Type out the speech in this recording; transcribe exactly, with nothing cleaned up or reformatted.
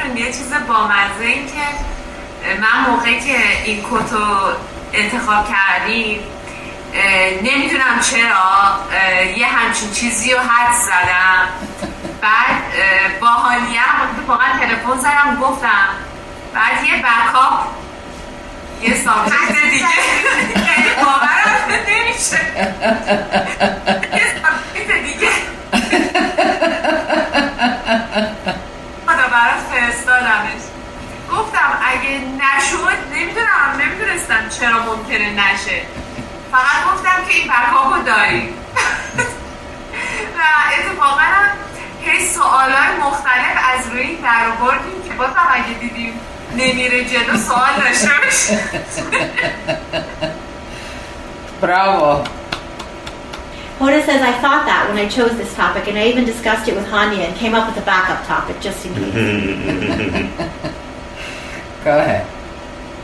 بدونیم یه چیز بامزه این که من موقعی که این کتو انتخاب کردیم نمیدونم چرا یه همچین چیزی رو حد زدم. بعد با حالیه اتفاقا تلفن زدم گفتم بعد یه بکاپ یه سابجکت دیگه یعنی باورم نمیشه یه سابجکت دیگه خدا برای فرستادمش. گفتم اگه نشد نمیدونم نمیدونستم چرا ممکنه نشه، فقط گفتم که این بکاپو داری. و اتفاقا هی سوالای مختلف از روی این در آوردیم که بازم اگه دیدیم نمیره جلو سوال داشته باشه. Bravo. Hoda says, I thought that when I chose this topic, and I even discussed it with Hanya and came up with a backup topic just in case. Go ahead.